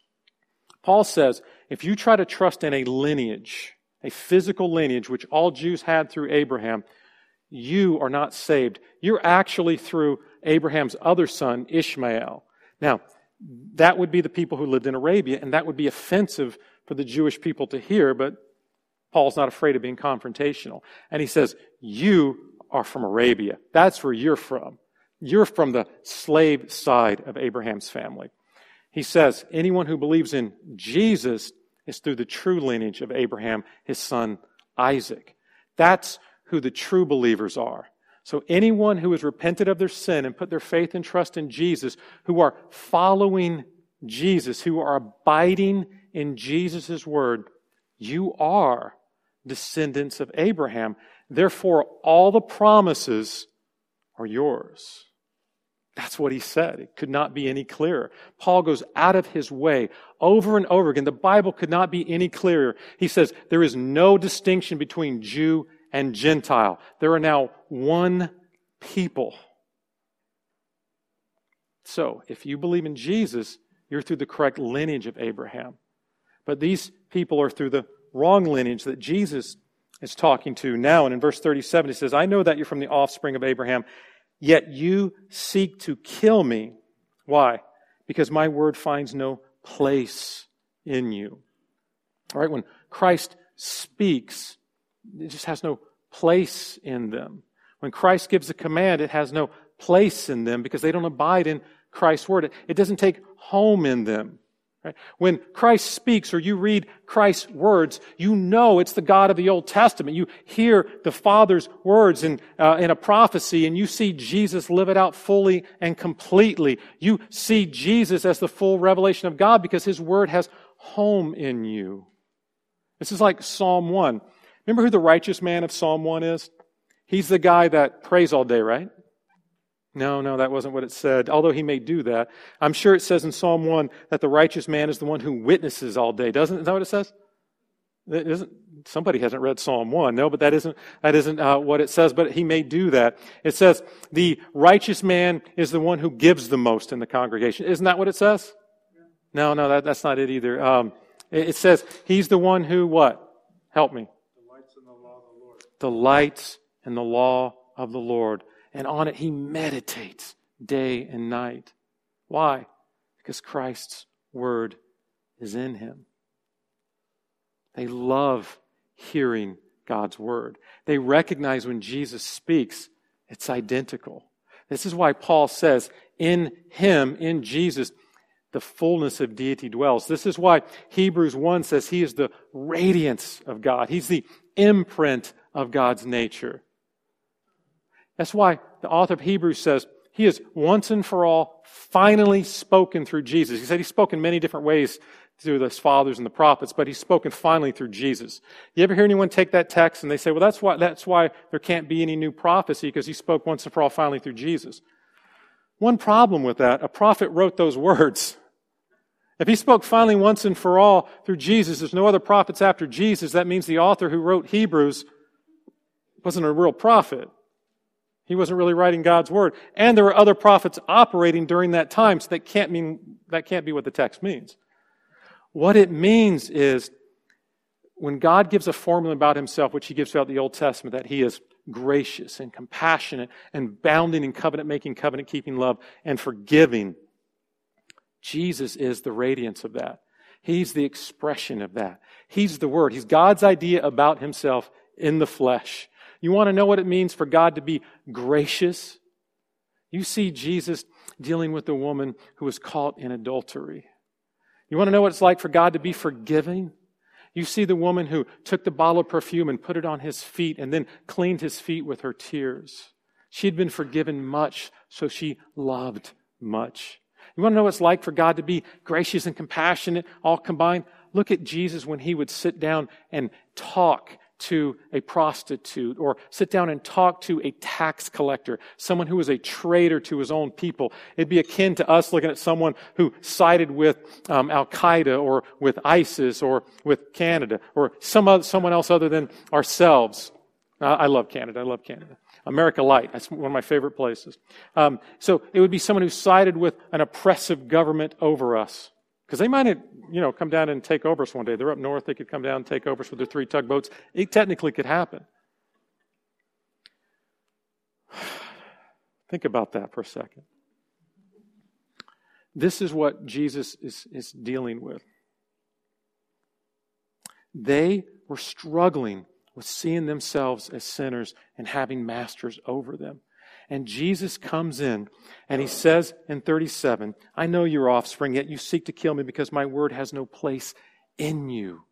Paul says, if you try to trust in a lineage, a physical lineage, which all Jews had through Abraham, you are not saved. You're actually through Abraham's other son, Ishmael. Now, that would be the people who lived in Arabia, and that would be offensive for the Jewish people to hear, but Paul's not afraid of being confrontational. And he says, you are from Arabia. That's where you're from. You're from the slave side of Abraham's family. He says, anyone who believes in Jesus is through the true lineage of Abraham, his son Isaac. That's who the true believers are. So anyone who has repented of their sin and put their faith and trust in Jesus, who are following Jesus, who are abiding in Jesus' word, you are descendants of Abraham. Therefore, all the promises are yours. That's what he said. It could not be any clearer. Paul goes out of his way over and over again. The Bible could not be any clearer. He says there is no distinction between Jew and Gentile. There are now one people. So, if you believe in Jesus, you're through the correct lineage of Abraham. But these people are through the wrong lineage that Jesus is talking to now. And in verse 37, he says, I know that you're from the offspring of Abraham, yet you seek to kill me. Why? Because my word finds no place in you. All right, when Christ speaks, it just has no place in them. When Christ gives a command, it has no place in them because they don't abide in Christ's word. It doesn't take home in them. Right? When Christ speaks or you read Christ's words, you know it's the God of the Old Testament. You hear the Father's words in a prophecy and you see Jesus live it out fully and completely. You see Jesus as the full revelation of God because His word has home in you. This is like Psalm 1. Remember who the righteous man of Psalm 1 is? He's the guy that prays all day, right? No, that wasn't what it said, although he may do that. I'm sure it says in Psalm 1 that the righteous man is the one who witnesses all day. Is that what it says? Somebody hasn't read Psalm 1. No, but that isn't what it says, but he may do that. It says the righteous man is the one who gives the most in the congregation. Isn't that what it says? No, that's not it either. It says he's the one who what? Help me. Delights in the law of the Lord. Delights in the law of the Lord. And on it he meditates day and night. Why? Because Christ's word is in him. They love hearing God's word. They recognize when Jesus speaks, it's identical. This is why Paul says, in him, in Jesus, the fullness of deity dwells. This is why Hebrews 1 says he is the radiance of God. He's the imprint of God's nature. That's why the author of Hebrews says he is once and for all finally spoken through Jesus. He said he's spoken many different ways through the fathers and the prophets, but he's spoken finally through Jesus. You ever hear anyone take that text and they say, well, that's why there can't be any new prophecy because he spoke once and for all finally through Jesus. One problem with that, a prophet wrote those words. If he spoke finally once and for all through Jesus, there's no other prophets after Jesus, that means the author who wrote Hebrews wasn't a real prophet. He wasn't really writing God's word. And there were other prophets operating during that time, so that can't be what the text means. What it means is when God gives a formula about himself, which he gives throughout the Old Testament, that he is gracious and compassionate and bounding in covenant-making, covenant-keeping love and forgiving, Jesus is the radiance of that. He's the expression of that. He's the Word. He's God's idea about himself in the flesh. You want to know what it means for God to be gracious? You see Jesus dealing with the woman who was caught in adultery. You want to know what it's like for God to be forgiving? You see the woman who took the bottle of perfume and put it on his feet and then cleaned his feet with her tears. She had been forgiven much, so she loved much. You want to know what it's like for God to be gracious and compassionate, all combined? Look at Jesus when he would sit down and talk to a prostitute or sit down and talk to a tax collector, someone who was a traitor to his own people. It'd be akin to us looking at someone who sided with Al-Qaeda or with ISIS or with Canada or someone else other than ourselves. I love Canada. America Light. That's one of my favorite places. So it would be someone who sided with an oppressive government over us. Because they might, come down and take over us one day. They're up north. They could come down and take over us with their 3 tugboats. It technically could happen. Think about that for a second. This is what Jesus is dealing with. They were struggling with seeing themselves as sinners and having masters over them. And Jesus comes in and he says in 37, I know your offspring, yet you seek to kill me because my word has no place in you.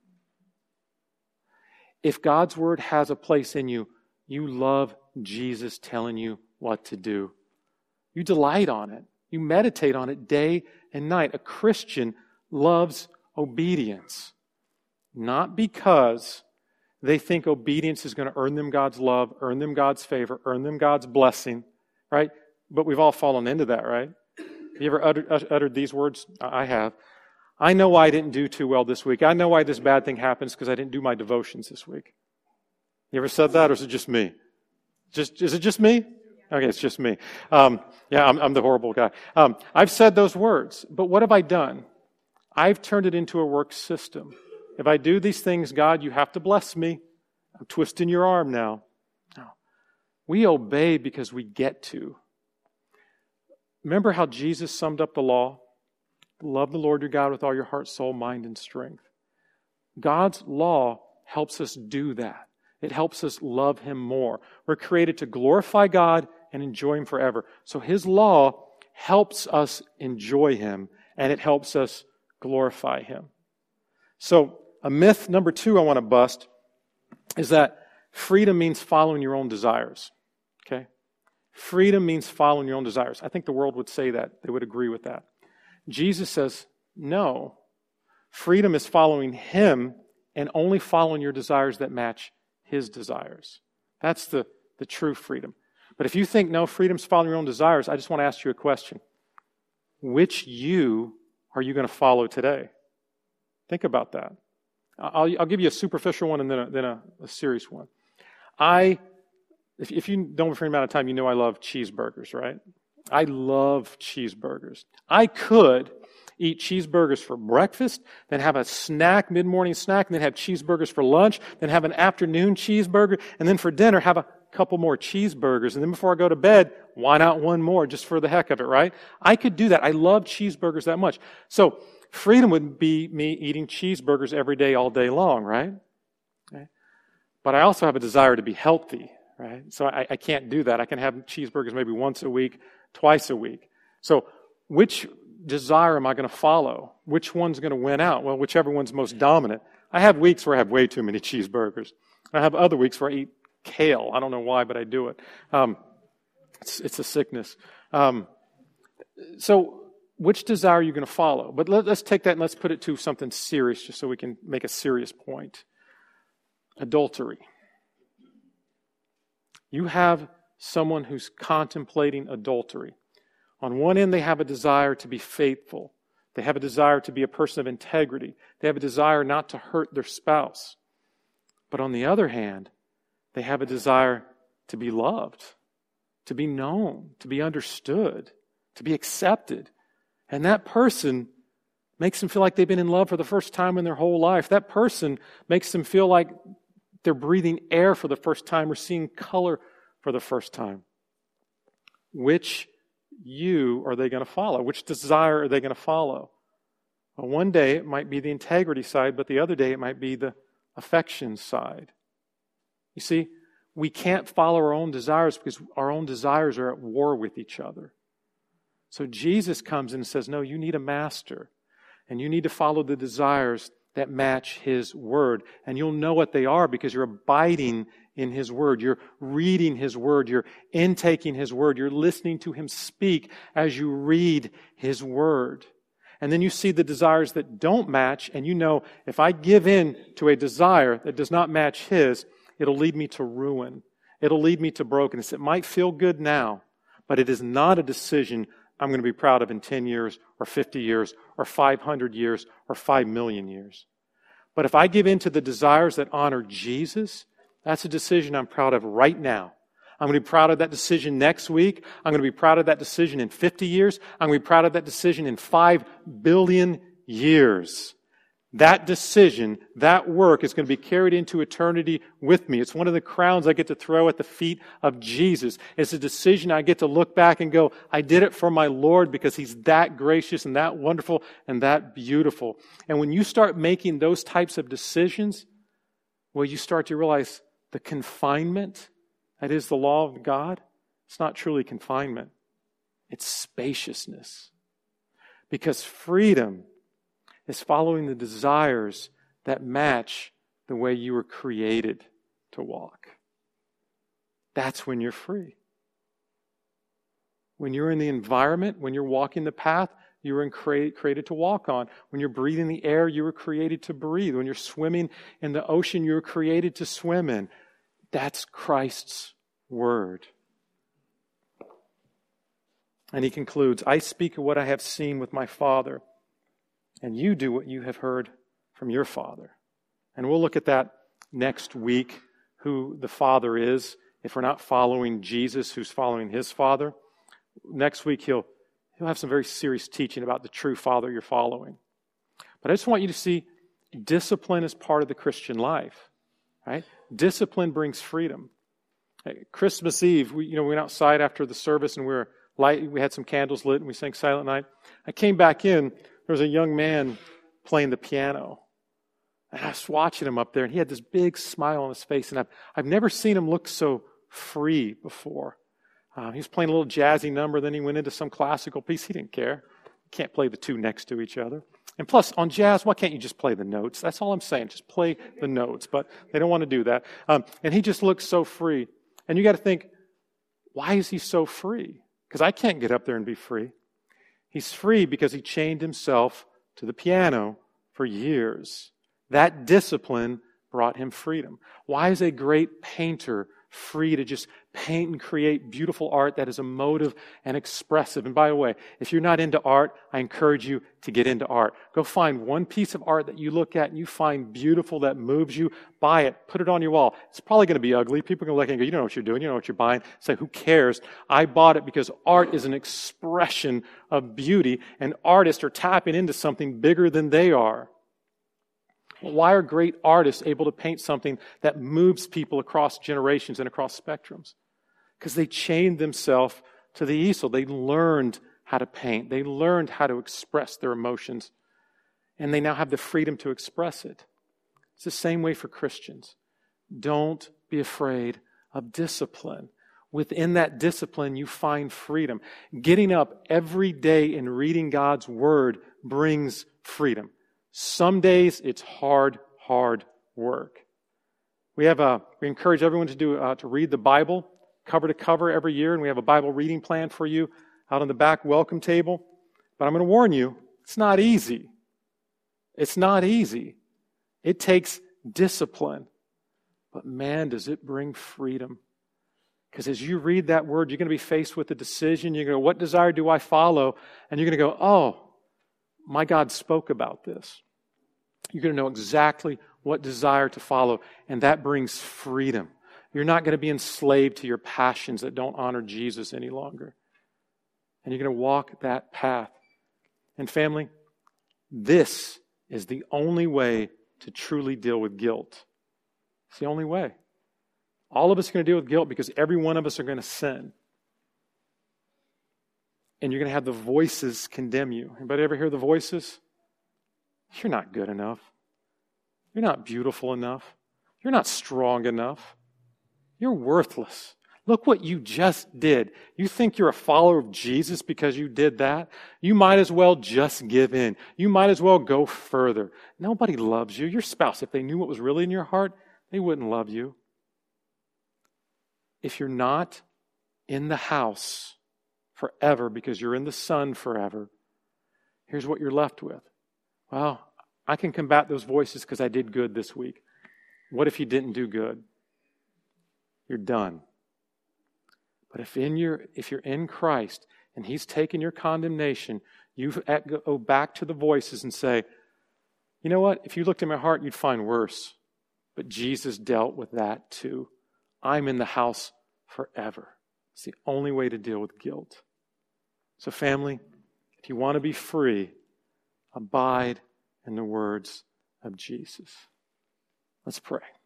If God's word has a place in you, you love Jesus telling you what to do. You delight on it. You meditate on it day and night. A Christian loves obedience. Not because they think obedience is going to earn them God's love, earn them God's favor, earn them God's blessing, right? But we've all fallen into that, right? Have you ever uttered these words? I have. I know why I didn't do too well this week. I know why this bad thing happens because I didn't do my devotions this week. You ever said that, or is it just me? Is it just me? Okay, it's just me. I'm the horrible guy. I've said those words, but what have I done? I've turned it into a work system. If I do these things, God, you have to bless me. I'm twisting your arm now. No. We obey because we get to. Remember how Jesus summed up the law? Love the Lord your God with all your heart, soul, mind, and strength. God's law helps us do that. It helps us love Him more. We're created to glorify God and enjoy Him forever. So His law helps us enjoy Him, and it helps us glorify Him. So, a myth number 2 I want to bust is that freedom means following your own desires. Okay? Freedom means following your own desires. I think the world would say that. They would agree with that. Jesus says, no. Freedom is following Him and only following your desires that match His desires. That's the true freedom. But if you think, no, freedom's following your own desires, I just want to ask you a question. Which you are you going to follow today? Think about that. I'll give you a superficial one and then a serious one. If you know me for any amount of time, you know I love cheeseburgers, right? I love cheeseburgers. I could eat cheeseburgers for breakfast, then have a snack, mid-morning snack, and then have cheeseburgers for lunch, then have an afternoon cheeseburger, and then for dinner have a couple more cheeseburgers, and then before I go to bed, why not one more just for the heck of it, right? I could do that. I love cheeseburgers that much. So freedom would be me eating cheeseburgers every day, all day long, right? Okay. But I also have a desire to be healthy, right? So I can't do that. I can have cheeseburgers maybe once a week, twice a week. So which desire am I going to follow? Which one's going to win out? Well, whichever one's most dominant. I have weeks where I have way too many cheeseburgers. I have other weeks where I eat kale. I don't know why, but I do it. It's a sickness. So which desire are you going to follow? But let's take that and let's put it to something serious just so we can make a serious point. Adultery. You have someone who's contemplating adultery. On one end, they have a desire to be faithful. They have a desire to be a person of integrity. They have a desire not to hurt their spouse. But on the other hand, they have a desire to be loved, to be known, to be understood, to be accepted. And that person makes them feel like they've been in love for the first time in their whole life. That person makes them feel like they're breathing air for the first time or seeing color for the first time. Which you are they going to follow? Which desire are they going to follow? Well, one day it might be the integrity side, but the other day it might be the affection side. You see, we can't follow our own desires because our own desires are at war with each other. So Jesus comes in and says, no, you need a master. And you need to follow the desires that match His Word. And you'll know what they are because you're abiding in His Word. You're reading His Word. You're intaking His Word. You're listening to Him speak as you read His Word. And then you see the desires that don't match, and you know, if I give in to a desire that does not match His, it'll lead me to ruin. It'll lead me to brokenness. It might feel good now, but it is not a decision I'm going to be proud of in 10 years or 50 years or 500 years or 5 million years. But if I give in to the desires that honor Jesus, that's a decision I'm proud of right now. I'm going to be proud of that decision next week. I'm going to be proud of that decision in 50 years. I'm going to be proud of that decision in 5 billion years. That decision, that work is going to be carried into eternity with me. It's one of the crowns I get to throw at the feet of Jesus. It's a decision I get to look back and go, I did it for my Lord because He's that gracious and that wonderful and that beautiful. And when you start making those types of decisions, well, you start to realize the confinement that is the law of God, it's not truly confinement. It's spaciousness. Because freedom is following the desires that match the way you were created to walk. That's when you're free. When you're in the environment, when you're walking the path you were created to walk on. When you're breathing the air you were created to breathe. When you're swimming in the ocean you were created to swim in. That's Christ's word. And he concludes, I speak of what I have seen with my Father, and you do what you have heard from your Father. And we'll look at that next week, who the Father is, if we're not following Jesus, who's following His Father. Next week, he'll have some very serious teaching about the true Father you're following. But I just want you to see discipline is part of the Christian life. Right? Discipline brings freedom. Christmas Eve, we went outside after the service and we had some candles lit and we sang Silent Night. I came back in, there was a young man playing the piano. And I was watching him up there and he had this big smile on his face and I've never seen him look so free before. He was playing a little jazzy number, then he went into some classical piece. He didn't care. You can't play the two next to each other. And plus, on jazz, why can't you just play the notes? That's all I'm saying. Just play the notes. But they don't want to do that. And he just looks so free. And you got to think, why is he so free? Because I can't get up there and be free. He's free because he chained himself to the piano for years. That discipline brought him freedom. Why is a great painter free to just paint and create beautiful art that is emotive and expressive. And by the way, if you're not into art, I encourage you to get into art. Go find one piece of art that you look at and you find beautiful, that moves you. Buy it. Put it on your wall. It's probably going to be ugly. People are going to look and go, you don't know what you're doing. You don't know what you're buying. Say, who cares? I bought it because art is an expression of beauty, and artists are tapping into something bigger than they are. Why are great artists able to paint something that moves people across generations and across spectrums? Because they chained themselves to the easel. They learned how to paint. They learned how to express their emotions. And they now have the freedom to express it. It's the same way for Christians. Don't be afraid of discipline. Within that discipline, you find freedom. Getting up every day and reading God's Word brings freedom. Some days it's hard work. We encourage everyone to read the Bible cover to cover every year, and we have a Bible reading plan for you out on the back welcome table. But I'm going to warn you, it's not easy. It's not easy. It takes discipline. But man, does it bring freedom. Because as you read that word, you're going to be faced with a decision. You're going to go, what desire do I follow? And you're going to go, oh, my God spoke about this. You're going to know exactly what desire to follow, and that brings freedom. You're not going to be enslaved to your passions that don't honor Jesus any longer. And you're going to walk that path. And family, this is the only way to truly deal with guilt. It's the only way. All of us are going to deal with guilt because every one of us are going to sin. And you're going to have the voices condemn you. Anybody ever hear the voices? You're not good enough. You're not beautiful enough. You're not strong enough. You're worthless. Look what you just did. You think you're a follower of Jesus because you did that? You might as well just give in. You might as well go further. Nobody loves you. Your spouse, if they knew what was really in your heart, they wouldn't love you. If you're not in the house forever because you're in the Son forever, here's what you're left with. Well, I can combat those voices because I did good this week. What if you didn't do good? You're done. But if you're in Christ and He's taken your condemnation, you go back to the voices and say, you know what? If you looked in my heart, you'd find worse. But Jesus dealt with that too. I'm in the house forever. It's the only way to deal with guilt. So family, if you want to be free, abide in the words of Jesus. Let's pray.